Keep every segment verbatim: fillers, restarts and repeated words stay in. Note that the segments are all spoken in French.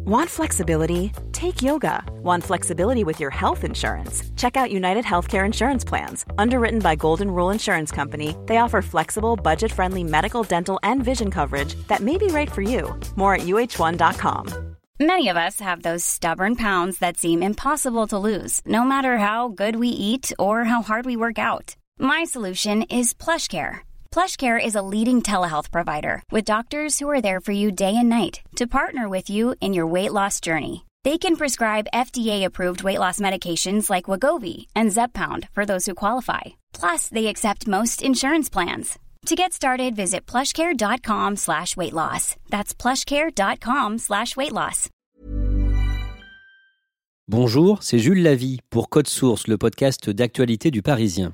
Want flexibility? Take yoga. Want flexibility with your health insurance? Check out United Healthcare Insurance Plans. Underwritten by Golden Rule Insurance Company, they offer flexible, budget-friendly medical, dental, and vision coverage that may be right for you. More at U H one dot com. Many of us have those stubborn pounds that seem impossible to lose, no matter how good we eat or how hard we work out. My solution is PlushCare. PlushCare is a leading telehealth provider with doctors who are there for you day and night to partner with you in your weight loss journey. They can prescribe F D A-approved weight loss medications like Wegovy and Zepbound for those who qualify. Plus, they accept most insurance plans. To get started, visit plushcare.com slash weight loss. That's plushcare.com slash weight loss. Bonjour, c'est Jules Lavie pour Code Source, le podcast d'actualité du Parisien.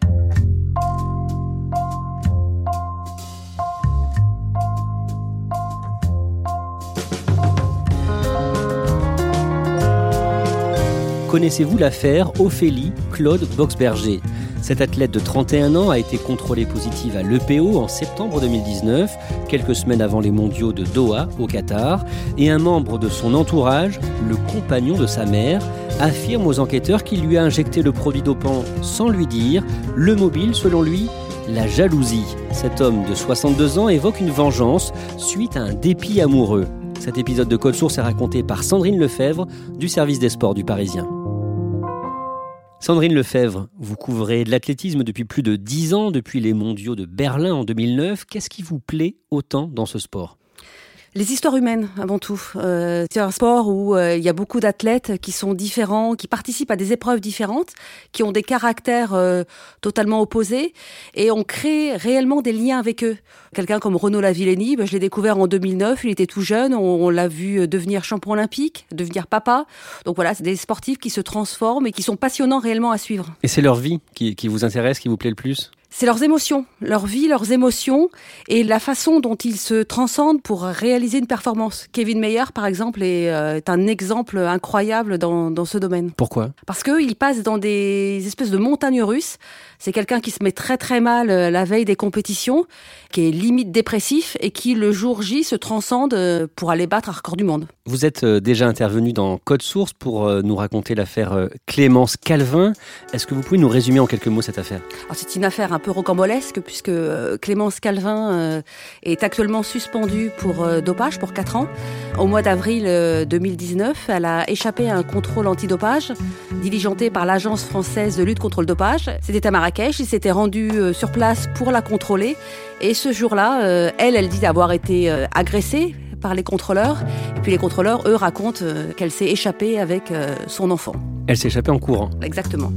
Connaissez-vous l'affaire Ophélie Claude Boxberger ? Cette athlète de trente et un ans a été contrôlée positive à l'E P O en septembre deux mille dix-neuf, quelques semaines avant les mondiaux de Doha, au Qatar, et un membre de son entourage, le compagnon de sa mère, affirme aux enquêteurs qu'il lui a injecté le produit dopant sans lui dire, le mobile, selon lui, la jalousie. Cet homme de soixante-deux ans évoque une vengeance suite à un dépit amoureux. Cet épisode de Code Source est raconté par Sandrine Lefebvre du service des sports du Parisien. Sandrine Lefebvre, vous couvrez de l'athlétisme depuis plus de dix ans, depuis les mondiaux de Berlin en deux mille neuf. Qu'est-ce qui vous plaît autant dans ce sport ? Les histoires humaines, avant tout. Euh, c'est un sport où euh, il y a beaucoup d'athlètes qui sont différents, qui participent à des épreuves différentes, qui ont des caractères euh, totalement opposés, et on crée réellement des liens avec eux. Quelqu'un comme Renaud Lavillenie, ben, je l'ai découvert en deux mille neuf, il était tout jeune, on, on l'a vu devenir champion olympique, devenir papa. Donc voilà, c'est des sportifs qui se transforment et qui sont passionnants réellement à suivre. Et c'est leur vie qui, qui vous intéresse, qui vous plaît le plus ? C'est leurs émotions, leur vie, leurs émotions et la façon dont ils se transcendent pour réaliser une performance. Kevin Mayer, par exemple, est, euh, est un exemple incroyable dans, dans ce domaine. Pourquoi ? Parce qu'il passe dans des espèces de montagnes russes. C'est quelqu'un qui se met très très mal la veille des compétitions, qui est limite dépressif et qui, le jour J, se transcende pour aller battre un record du monde. Vous êtes déjà intervenu dans Code Source pour nous raconter l'affaire Clémence Calvin. Est-ce que vous pouvez nous résumer en quelques mots cette affaire ? Alors, c'est une affaire un peu rocambolesque puisque Clémence Calvin est actuellement suspendue pour dopage pour quatre ans. Au mois d'avril deux mille dix-neuf, elle a échappé à un contrôle antidopage diligenté par l'Agence française de lutte contre le dopage. C'était à Marrakech, il s'était rendu sur place pour la contrôler. Et ce jour-là, elle, elle dit d'avoir été agressée par les contrôleurs. Et puis les contrôleurs, eux, racontent qu'elle s'est échappée avec son enfant. Elle s'est échappée en courant. Exactement.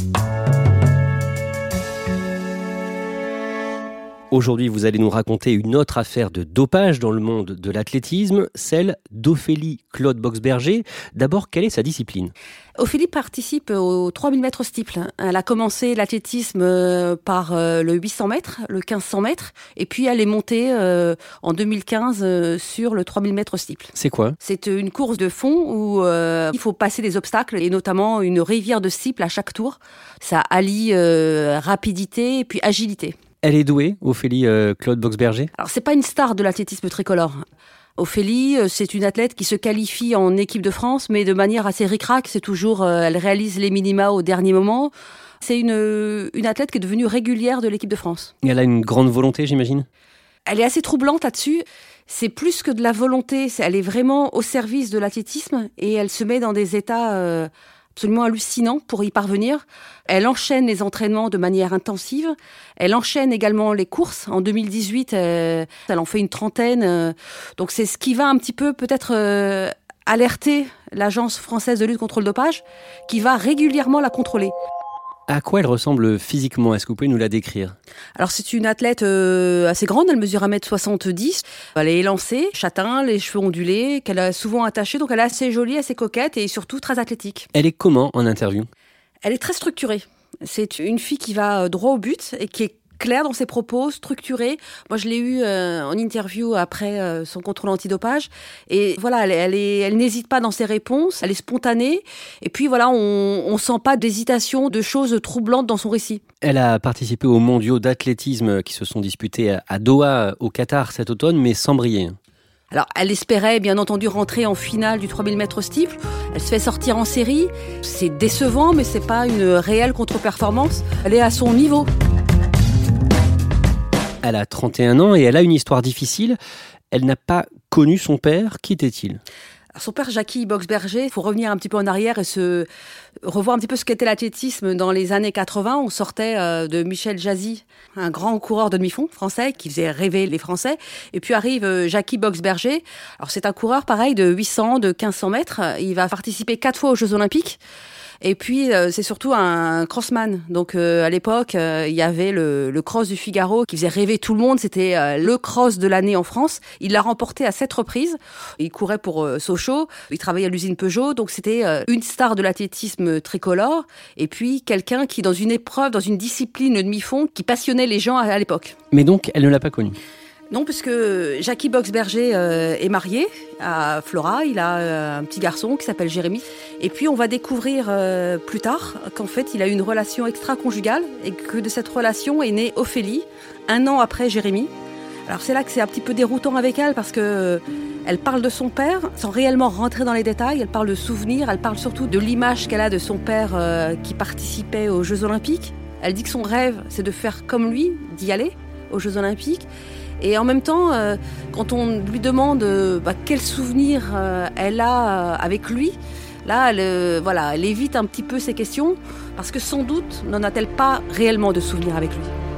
Aujourd'hui, vous allez nous raconter une autre affaire de dopage dans le monde de l'athlétisme, celle d'Ophélie Claude Boxberger. D'abord, quelle est sa discipline ? Ophélie participe aux trois mille mètres steeple. Elle a commencé l'athlétisme par le huit cents mètres, le quinze cents mètres, et puis elle est montée en deux mille quinze sur le trois mille mètres steeple. C'est quoi ? C'est une course de fond où euh, il faut passer des obstacles, et notamment une rivière de steeple à chaque tour. Ça allie euh, rapidité et puis agilité. Elle est douée, Ophélie euh, Claude Boxberger ? Alors, c'est pas une star de l'athlétisme tricolore. Ophélie, c'est une athlète qui se qualifie en équipe de France, mais de manière assez ric-rac. C'est toujours, euh, elle réalise les minima au dernier moment. C'est une, une athlète qui est devenue régulière de l'équipe de France. Et elle a une grande volonté, j'imagine ? Elle est assez troublante là-dessus. C'est plus que de la volonté. Elle est vraiment au service de l'athlétisme et elle se met dans des états euh, absolument hallucinants pour y parvenir. Elle enchaîne les entraînements de manière intensive. Elle enchaîne également les courses. En deux mille dix-huit, euh, elle en fait une trentaine. Euh, donc c'est ce qui va un petit peu peut-être euh, alerter l'Agence française de lutte contre le dopage, qui va régulièrement la contrôler. À quoi elle ressemble physiquement ? Est-ce que vous pouvez nous la décrire ? Alors c'est une athlète euh, assez grande, elle mesure un mètre soixante-dix. Elle est élancée, châtain, les cheveux ondulés, qu'elle a souvent attachés, donc elle est assez jolie, assez coquette et surtout très athlétique. Elle est comment en interview ? Elle est très structurée. C'est une fille qui va droit au but et qui est claire dans ses propos, structurée. Moi, je l'ai eue euh, en interview après euh, son contrôle antidopage. Et voilà, elle, elle, est, elle n'hésite pas dans ses réponses, elle est spontanée. Et puis voilà, on ne sent pas d'hésitation, de choses troublantes dans son récit. Elle a participé aux mondiaux d'athlétisme qui se sont disputés à Doha, au Qatar cet automne, mais sans briller. Alors, elle espérait bien entendu rentrer en finale du trois mille mètres steeple. Elle se fait sortir en série. C'est décevant, mais c'est pas une réelle contre-performance. Elle est à son niveau. Elle a trente et un ans et elle a une histoire difficile. Elle n'a pas connu son père. Qui était-il ? Alors, son père, Jackie Boxberger, il faut revenir un petit peu en arrière et se revoir un petit peu ce qu'était l'athlétisme dans les années quatre-vingts. On sortait euh, de Michel Jazzy, un grand coureur de demi-fond français qui faisait rêver les Français. Et puis arrive euh, Jackie Boxberger. Alors c'est un coureur pareil de huit cents, de quinze cents mètres. Il va participer quatre fois aux Jeux Olympiques. Et puis, euh, c'est surtout un crossman. Donc, euh, à l'époque, euh, il y avait le, le cross du Figaro qui faisait rêver tout le monde. C'était euh, le cross de l'année en France. Il l'a remporté à sept reprises. Il courait pour euh, Sochaux. Il travaillait à l'usine Peugeot. Donc, c'était euh, une star de l'athlétisme tricolore. Et puis, quelqu'un qui, dans une épreuve, dans une discipline de demi-fond, qui passionnait les gens à, à l'époque. Mais donc, elle ne l'a pas connu. Non, puisque Jackie Boxberger euh, est marié à Flora. Il a euh, un petit garçon qui s'appelle Jérémy. Et puis, on va découvrir euh, plus tard qu'en fait, il a une relation extra-conjugale et que de cette relation est née Ophélie, un an après Jérémy. Alors, c'est là que c'est un petit peu déroutant avec elle parce que euh, elle parle de son père sans réellement rentrer dans les détails. Elle parle de souvenirs, elle parle surtout de l'image qu'elle a de son père euh, qui participait aux Jeux Olympiques. Elle dit que son rêve, c'est de faire comme lui, d'y aller aux Jeux Olympiques. Et en même temps, euh, quand on lui demande euh, bah, quel souvenir euh, elle a euh, avec lui, là, elle, euh, voilà, elle évite un petit peu ces questions parce que sans doute n'en a-t-elle pas réellement de souvenirs avec lui.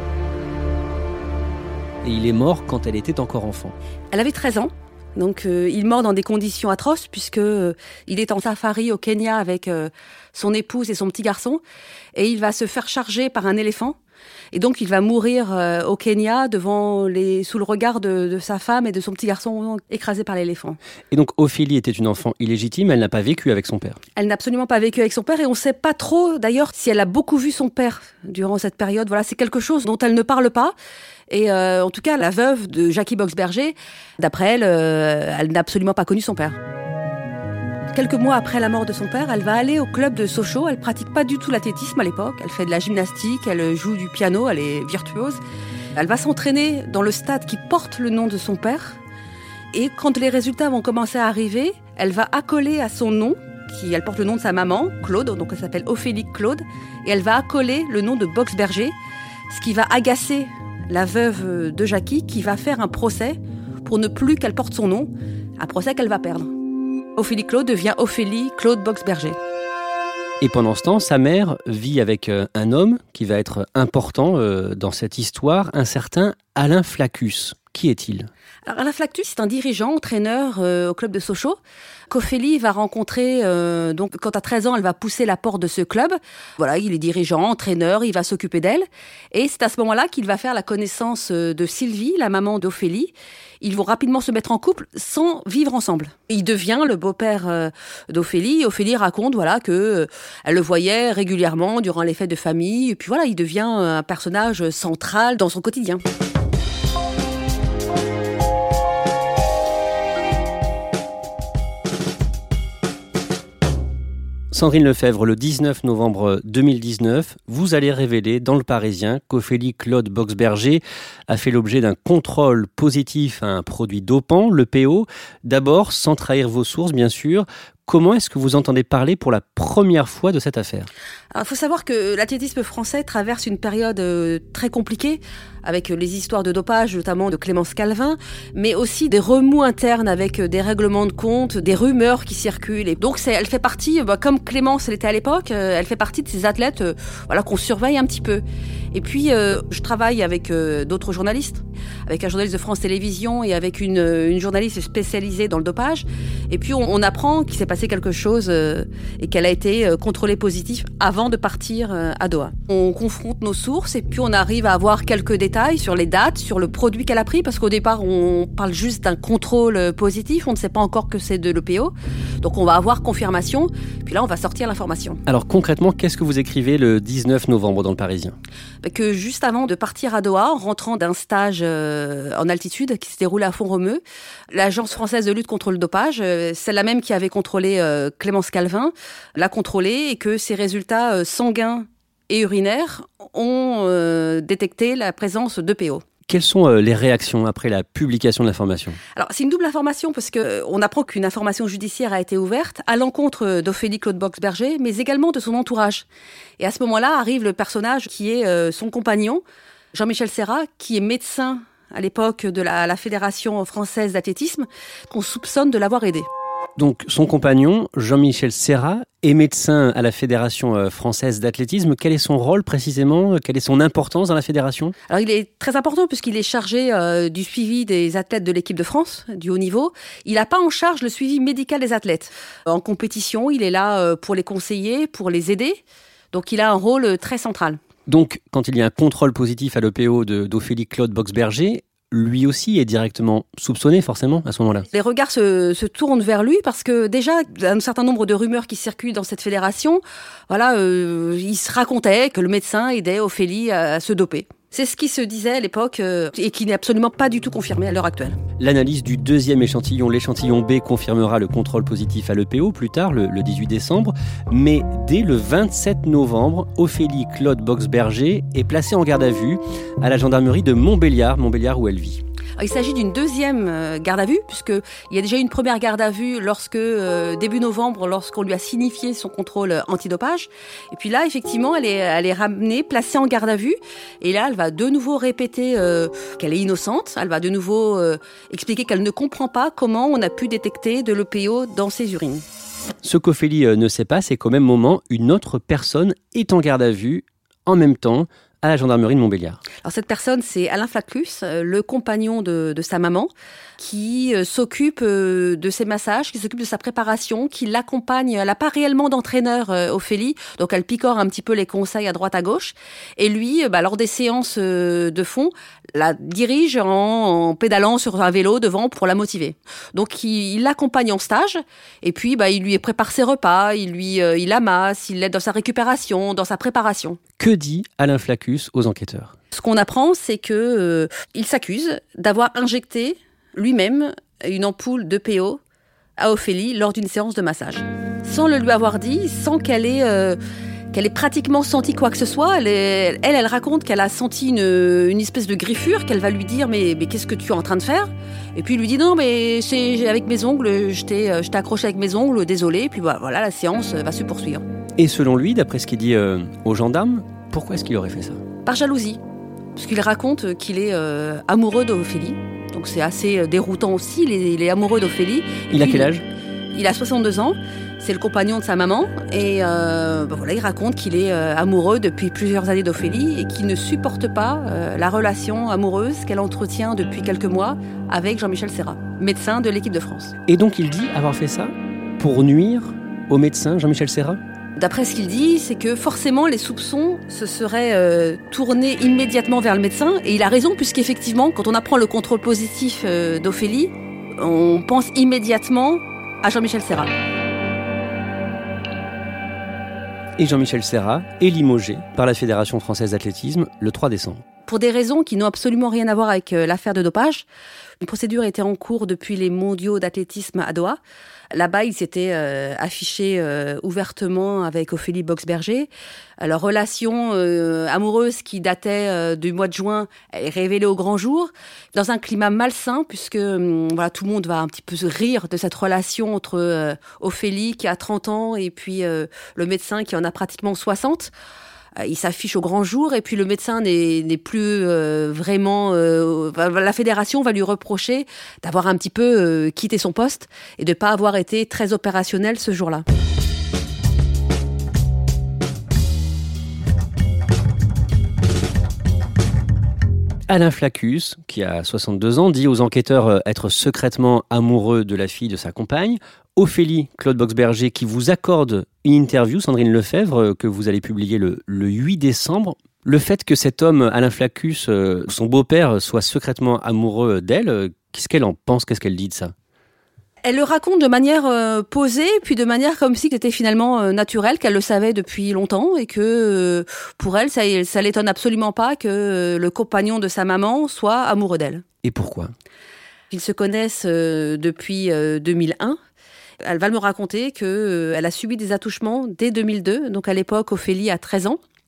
Et il est mort quand elle était encore enfant. Elle avait treize ans. Donc, euh, il meurt dans des conditions atroces puisque euh, il est en safari au Kenya avec euh, son épouse et son petit garçon et il va se faire charger par un éléphant. Et donc, il va mourir euh, au Kenya devant les, sous le regard de, de sa femme et de son petit garçon écrasé par l'éléphant. Et donc, Ophélie était une enfant illégitime, elle n'a pas vécu avec son père. Elle n'a absolument pas vécu avec son père et on ne sait pas trop, d'ailleurs, si elle a beaucoup vu son père durant cette période. Voilà, c'est quelque chose dont elle ne parle pas. Et euh, en tout cas, la veuve de Jackie Boxberger, d'après elle, euh, elle n'a absolument pas connu son père. Quelques mois après la mort de son père, elle va aller au club de Sochaux. Elle pratique pas du tout l'athlétisme à l'époque. Elle fait de la gymnastique, elle joue du piano, elle est virtuose. Elle va s'entraîner dans le stade qui porte le nom de son père. Et quand les résultats vont commencer à arriver, elle va accoler à son nom, qui elle porte le nom de sa maman, Claude, donc elle s'appelle Ophélie Claude, et elle va accoler le nom de Boxberger, ce qui va agacer la veuve de Jackie, qui va faire un procès pour ne plus qu'elle porte son nom, un procès qu'elle va perdre. Ophélie Claude devient Ophélie Claude Boxberger. Et pendant ce temps, sa mère vit avec un homme qui va être important dans cette histoire, un certain Alain Flaccus. Qui est-il ? Alors, Alain Flaccus, c'est un dirigeant, entraîneur euh, au club de Sochaux, qu'Ophélie va rencontrer, euh, donc quand à treize ans, elle va pousser la porte de ce club. Voilà, il est dirigeant, entraîneur, il va s'occuper d'elle. Et c'est à ce moment-là qu'il va faire la connaissance de Sylvie, la maman d'Ophélie. Ils vont rapidement se mettre en couple sans vivre ensemble. Il devient le beau-père euh, d'Ophélie. Ophélie raconte voilà, que euh, elle le voyait régulièrement durant les fêtes de famille. Et puis voilà, il devient un personnage central dans son quotidien. Sandrine Lefebvre, le dix-neuf novembre deux mille dix-neuf, vous allez révéler dans Le Parisien qu'Ophélie Claude Boxberger a fait l'objet d'un contrôle positif à un produit dopant, le P O. D'abord, sans trahir vos sources, bien sûr, comment est-ce que vous entendez parler pour la première fois de cette affaire ? Alors, il faut savoir que l'athlétisme français traverse une période euh, très compliquée, avec les histoires de dopage, notamment de Clémence Calvin, mais aussi des remous internes avec des règlements de compte, des rumeurs qui circulent. Et donc, c'est, elle fait partie, bah, comme Clémence l'était à l'époque, euh, elle fait partie de ces athlètes euh, voilà, qu'on surveille un petit peu. Et puis, euh, je travaille avec euh, d'autres journalistes, avec un journaliste de France Télévisions et avec une, une journaliste spécialisée dans le dopage. Et puis, on, on apprend qu'il s'est passé quelque chose euh, et qu'elle a été euh, contrôlée positif avant de partir euh, à Doha. On confronte nos sources et puis on arrive à avoir quelques détails sur les dates, sur le produit qu'elle a pris, parce qu'au départ, on parle juste d'un contrôle positif, on ne sait pas encore que c'est de l'E P O. Donc, on va avoir confirmation, puis là, on va sortir l'information. Alors, concrètement, qu'est-ce que vous écrivez le dix-neuf novembre dans Le Parisien ? Que juste avant de partir à Doha, en rentrant d'un stage euh, en altitude qui se déroulait à Font-Romeu, l'Agence française de lutte contre le dopage, euh, celle-là même qui avait contrôlé euh, Clémence Calvin, l'a contrôlée et que ses résultats euh, sanguins et urinaires ont euh, détecté la présence d'E P O. Quelles sont les réactions après la publication de l'information ? Alors, c'est une double information parce qu'on apprend qu'une information judiciaire a été ouverte à l'encontre d'Ophélie Claude Boxberger, mais également de son entourage. Et à ce moment-là, arrive le personnage qui est euh, son compagnon, Jean-Michel Serra, qui est médecin à l'époque de la, la Fédération française d'athlétisme, qu'on soupçonne de l'avoir aidé. Donc, son compagnon, Jean-Michel Serra, est médecin à la Fédération française d'athlétisme. Quel est son rôle précisément ? Quelle est son importance dans la fédération ? Alors, il est très important puisqu'il est chargé euh, du suivi des athlètes de l'équipe de France, du haut niveau. Il n'a pas en charge le suivi médical des athlètes. En compétition, il est là euh, pour les conseiller, pour les aider. Donc, il a un rôle très central. Donc, quand il y a un contrôle positif à l'E P O de, d'Ophélie Claude Boxberger, lui aussi est directement soupçonné forcément à ce moment-là. Les regards se, se tournent vers lui parce que déjà, il y a un certain nombre de rumeurs qui circulent dans cette fédération. Voilà, euh, il se racontait que le médecin aidait Ophélie à, à se doper. C'est ce qui se disait à l'époque euh, et qui n'est absolument pas du tout confirmé à l'heure actuelle. L'analyse du deuxième échantillon, l'échantillon B, confirmera le contrôle positif à l'E P O plus tard, le, le dix-huit décembre. Mais dès le vingt-sept novembre, Ophélie Claude Boxberger est placée en garde à vue à la gendarmerie de Montbéliard, Montbéliard où elle vit. Il s'agit d'une deuxième garde à vue, puisqu'il y a déjà eu une première garde à vue lorsque, euh, début novembre, lorsqu'on lui a signifié son contrôle antidopage. Et puis là, effectivement, elle est, elle est ramenée, placée en garde à vue. Et là, elle va de nouveau répéter euh, qu'elle est innocente. Elle va de nouveau euh, expliquer qu'elle ne comprend pas comment on a pu détecter de l'E P O dans ses urines. Ce qu'Ophélie ne sait pas, c'est qu'au même moment, une autre personne est en garde à vue en même temps à la gendarmerie de Montbéliard. Alors cette personne, c'est Alain Flaclus, le compagnon de, de sa maman, qui euh, s'occupe euh, de ses massages, qui s'occupe de sa préparation, qui l'accompagne. Elle n'a pas réellement d'entraîneur, euh, Ophélie, donc elle picore un petit peu les conseils à droite à gauche. Et lui, bah, lors des séances euh, de fond, la dirige en, en pédalant sur un vélo devant pour la motiver. Donc il, il l'accompagne en stage, et puis bah, il lui prépare ses repas, il lui euh, il amasse, il l'aide dans sa récupération, dans sa préparation. Que dit Alain Flaclus aux enquêteurs ? Ce qu'on apprend, c'est que euh, il s'accuse d'avoir injecté lui-même une ampoule d'E P O à Ophélie lors d'une séance de massage. Sans le lui avoir dit, sans qu'elle ait, euh, qu'elle ait pratiquement senti quoi que ce soit, elle, est, elle, elle raconte qu'elle a senti une, une espèce de griffure, qu'elle va lui dire mais, « mais qu'est-ce que tu es en train de faire ?» Et puis il lui dit « Non, mais c'est avec mes ongles, je t'ai, je t'ai accroché avec mes ongles, désolé. » Et puis bah, voilà, la séance va se poursuivre. Et selon lui, d'après ce qu'il dit euh, aux gendarmes, pourquoi est-ce qu'il aurait fait ça ? Par jalousie. Parce qu'il raconte qu'il est euh, amoureux d'Ophélie. Donc c'est assez déroutant aussi, il est, il est amoureux d'Ophélie. Il a quel âge ? Il a soixante-deux ans, c'est le compagnon de sa maman. Et euh, ben voilà, il raconte qu'il est euh, amoureux depuis plusieurs années d'Ophélie et qu'il ne supporte pas euh, la relation amoureuse qu'elle entretient depuis quelques mois avec Jean-Michel Serra, médecin de l'équipe de France. Et donc il dit avoir fait ça pour nuire au médecin Jean-Michel Serra ? D'après ce qu'il dit, c'est que forcément les soupçons se seraient euh, tournés immédiatement vers le médecin. Et il a raison, puisqu'effectivement, quand on apprend le contrôle positif euh, d'Ophélie, on pense immédiatement à Jean-Michel Serra. Et Jean-Michel Serra est limogé par la Fédération française d'athlétisme le trois décembre. Pour des raisons qui n'ont absolument rien à voir avec euh, l'affaire de dopage. Une procédure était en cours depuis les mondiaux d'athlétisme à Doha. Là-bas, il s'était euh, affiché euh, ouvertement avec Ophélie Boxberger. Leur relation euh, amoureuse qui datait euh, du mois de juin, elle est révélée au grand jour, dans un climat malsain, puisque euh, voilà, tout le monde va un petit peu rire de cette relation entre euh, Ophélie, qui a trente ans, et puis euh, le médecin qui en a pratiquement soixante. Il s'affiche au grand jour et puis le médecin n'est, n'est plus euh, vraiment... Euh, la fédération va lui reprocher d'avoir un petit peu euh, quitté son poste et de ne pas avoir été très opérationnel ce jour-là. Alain Flaclus, qui a soixante-deux ans, dit aux enquêteurs être secrètement amoureux de la fille de sa compagne. Ophélie Claude Boxberger, qui vous accorde une interview, Sandrine Lefebvre, que vous allez publier le, le huit décembre. Le fait que cet homme, Alain Flaclus, euh, son beau-père, soit secrètement amoureux d'elle, euh, qu'est-ce qu'elle en pense ? Qu'est-ce qu'elle dit de ça ? Elle le raconte de manière euh, posée, puis de manière comme si c'était finalement euh, naturel, qu'elle le savait depuis longtemps et que euh, pour elle, ça, ça l'étonne absolument pas que euh, le compagnon de sa maman soit amoureux d'elle. Et pourquoi ? Ils se connaissent euh, depuis euh, deux mille un. Elle va me raconter qu'elle euh, a subi des attouchements dès deux mille deux. Donc à l'époque, Ophélie a treize ans.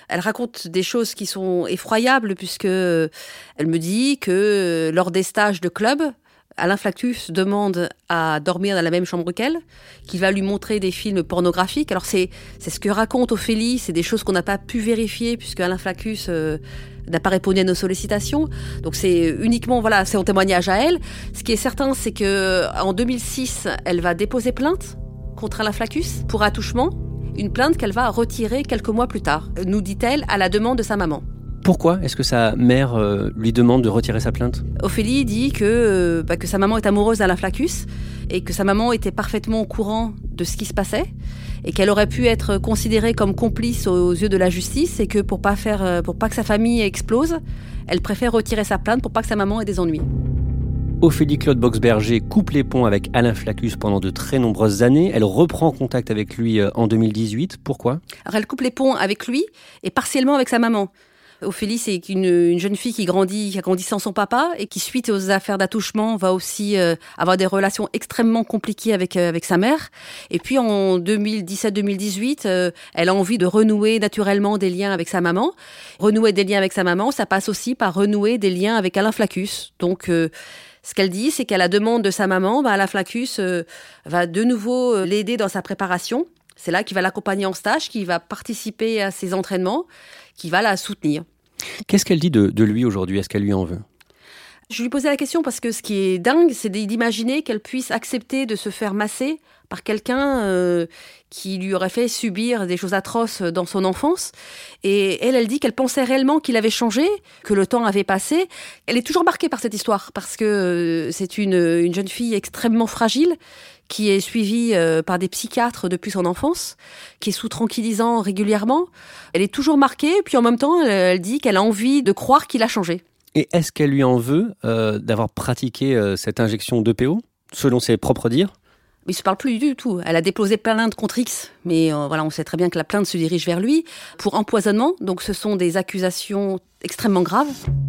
Elle raconte des choses qui sont effroyables puisque elle me dit que lors des stages de club, Alain Flaccus demande à dormir dans la même chambre qu'elle, qu'il va lui montrer des films pornographiques. Alors c'est, c'est ce que raconte Ophélie, c'est des choses qu'on n'a pas pu vérifier puisque Alain Flaccus euh, n'a pas répondu à nos sollicitations. Donc c'est uniquement, voilà, c'est un témoignage à elle. Ce qui est certain, c'est que en deux mille six, elle va déposer plainte contre Alain Flaccus pour attouchement, une plainte qu'elle va retirer quelques mois plus tard, nous dit-elle, à la demande de sa maman. Pourquoi est-ce que sa mère euh, lui demande de retirer sa plainte ? Ophélie dit que, euh, bah, que sa maman est amoureuse d'Alain Flaccus et que sa maman était parfaitement au courant de ce qui se passait et qu'elle aurait pu être considérée comme complice aux yeux de la justice et que pour pas faire, pour pas que sa famille explose, elle préfère retirer sa plainte pour pas que sa maman ait des ennuis. Ophélie Claude Boxberger coupe les ponts avec Alain Flaccus pendant de très nombreuses années. Elle reprend contact avec lui en deux mille dix-huit. Pourquoi ? Alors elle coupe les ponts avec lui et partiellement avec sa maman. Ophélie, c'est une, une jeune fille qui grandit, qui a grandi sans son papa et qui, suite aux affaires d'attouchement, va aussi euh, avoir des relations extrêmement compliquées avec euh, avec sa mère. Et puis en deux mille dix-sept deux mille dix-huit, euh, elle a envie de renouer naturellement des liens avec sa maman. Renouer des liens avec sa maman, ça passe aussi par renouer des liens avec Alain Flaccus. Donc euh, ce qu'elle dit, c'est qu'à la demande de sa maman, bah, Alain Flaccus euh, va de nouveau euh, l'aider dans sa préparation. C'est là qu'il va l'accompagner en stage, qu'il va participer à ses entraînements, qu'il va la soutenir. Qu'est-ce qu'elle dit de, de lui aujourd'hui ? Est-ce qu'elle lui en veut ? Je lui posais la question parce que ce qui est dingue, c'est d'imaginer qu'elle puisse accepter de se faire masser par quelqu'un euh, qui lui aurait fait subir des choses atroces dans son enfance. Et elle, elle dit qu'elle pensait réellement qu'il avait changé, que le temps avait passé. Elle est toujours marquée par cette histoire parce que euh, c'est une, une jeune fille extrêmement fragile qui est suivie euh, par des psychiatres depuis son enfance, qui est sous tranquillisant régulièrement. Elle est toujours marquée, puis en même temps, elle, elle dit qu'elle a envie de croire qu'il a changé. Et est-ce qu'elle lui en veut euh, d'avoir pratiqué euh, cette injection d'E P O, selon ses propres dires ? Mais il ne se parle plus du tout. Elle a déposé plainte contre X, mais euh, voilà, on sait très bien que la plainte se dirige vers lui pour empoisonnement. Donc ce sont des accusations extrêmement graves.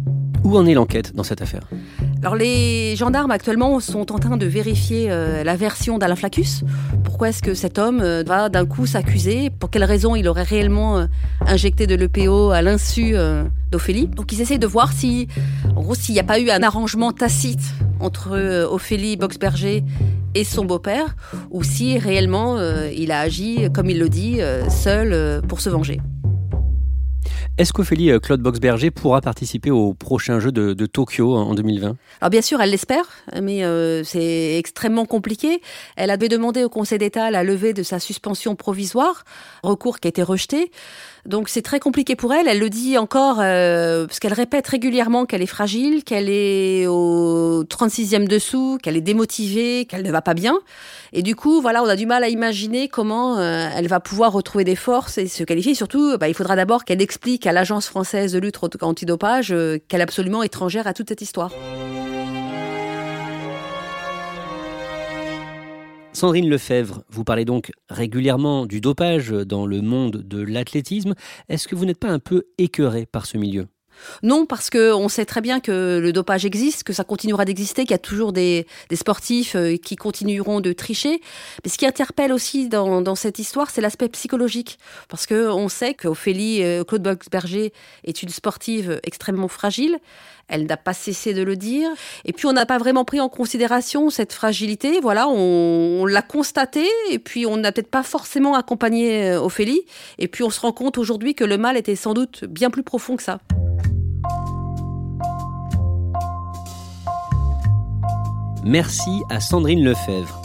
Où en est l'enquête dans cette affaire ? Alors les gendarmes actuellement sont en train de vérifier euh, la version d'Alain Flaccus. Pourquoi est-ce que cet homme euh, va d'un coup s'accuser ? Pour quelle raison il aurait réellement euh, injecté de l'E P O à l'insu euh, d'Ophélie ? Donc ils essayent de voir si, en gros, s'il n'y a pas eu un arrangement tacite entre euh, Ophélie Boxberger et son beau-père, ou si réellement euh, il a agi, comme il le dit, euh, seul euh, pour se venger. Est-ce qu'Ophélie Claude Boxberger pourra participer aux prochains Jeux de, de Tokyo en deux mille vingt ? Alors bien sûr, elle l'espère, mais euh, c'est extrêmement compliqué. Elle avait demandé au Conseil d'État la levée de sa suspension provisoire, recours qui a été rejeté. Donc c'est très compliqué pour elle. Elle le dit encore, euh, parce qu'elle répète régulièrement qu'elle est fragile, qu'elle est au trente-sixième dessous, qu'elle est démotivée, qu'elle ne va pas bien. Et du coup, voilà, on a du mal à imaginer comment euh, elle va pouvoir retrouver des forces et se qualifier. Surtout, bah, il faudra d'abord qu'elle explique à l'Agence française de lutte antidopage euh, qu'elle est absolument étrangère à toute cette histoire. Sandrine Lefebvre, vous parlez donc régulièrement du dopage dans le monde de l'athlétisme. Est-ce que vous n'êtes pas un peu écœurée par ce milieu ? Non, parce qu'on sait très bien que le dopage existe, que ça continuera d'exister, qu'il y a toujours des, des sportifs qui continueront de tricher. Mais ce qui interpelle aussi dans, dans cette histoire, c'est l'aspect psychologique. Parce qu'on sait qu'Ophélie Claude Boxberger est une sportive extrêmement fragile. Elle n'a pas cessé de le dire. Et puis, on n'a pas vraiment pris en considération cette fragilité. Voilà, on, on l'a constaté. Et puis, on n'a peut-être pas forcément accompagné Ophélie. Et puis, on se rend compte aujourd'hui que le mal était sans doute bien plus profond que ça. Merci à Sandrine Lefebvre.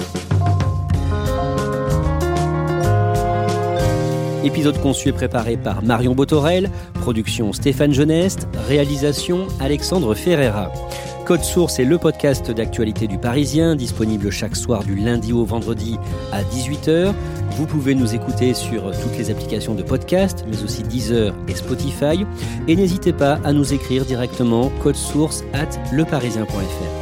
Épisode conçu et préparé par Marion Botorel, production Stéphane Geneste, réalisation Alexandre Ferreira. Code Source est le podcast d'actualité du Parisien, disponible chaque soir du lundi au vendredi à dix-huit heures. Vous pouvez nous écouter sur toutes les applications de podcast, mais aussi Deezer et Spotify. Et n'hésitez pas à nous écrire directement codesource arobase leparisien point f r.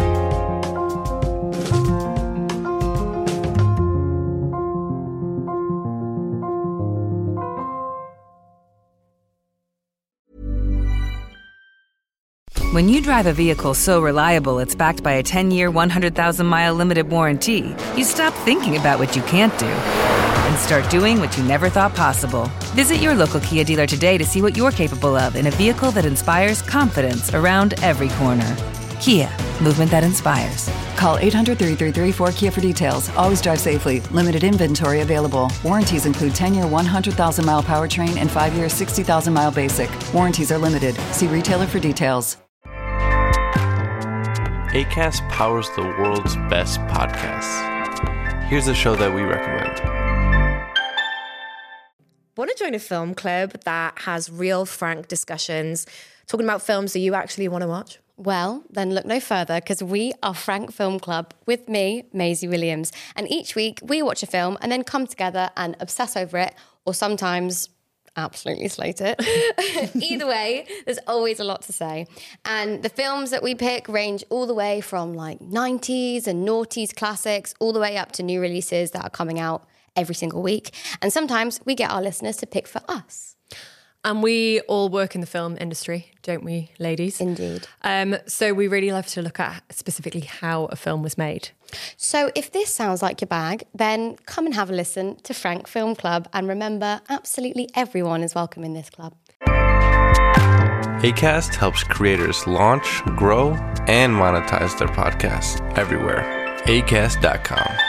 When you drive a vehicle so reliable it's backed by a ten-year, one hundred thousand mile limited warranty, you stop thinking about what you can't do and start doing what you never thought possible. Visit your local Kia dealer today to see what you're capable of in a vehicle that inspires confidence around every corner. Kia, movement that inspires. Call eight hundred, three three three, four K I A for details. Always drive safely. Limited inventory available. Warranties include ten-year, one hundred thousand mile powertrain and five-year, sixty thousand mile basic. Warranties are limited. See retailer for details. Acast powers the world's best podcasts. Here's a show that we recommend. Want to join a film club that has real, frank discussions, talking about films that you actually want to watch? Well, then look no further, because we are Frank Film Club with me, Maisie Williams. And each week we watch a film and then come together and obsess over it, or sometimes absolutely slate it. Either way, there's always a lot to say. And the films that we pick range all the way from like nineties and noughties classics, all the way up to new releases that are coming out every single week. And sometimes we get our listeners to pick for us. And we all work in the film industry, don't we, ladies? Indeed. Um, so we really love to look at specifically how a film was made. So if this sounds like your bag, then come and have a listen to Frank Film Club. And remember, absolutely everyone is welcome in this club. Acast helps creators launch, grow, and monetize their podcasts everywhere. acast dot com.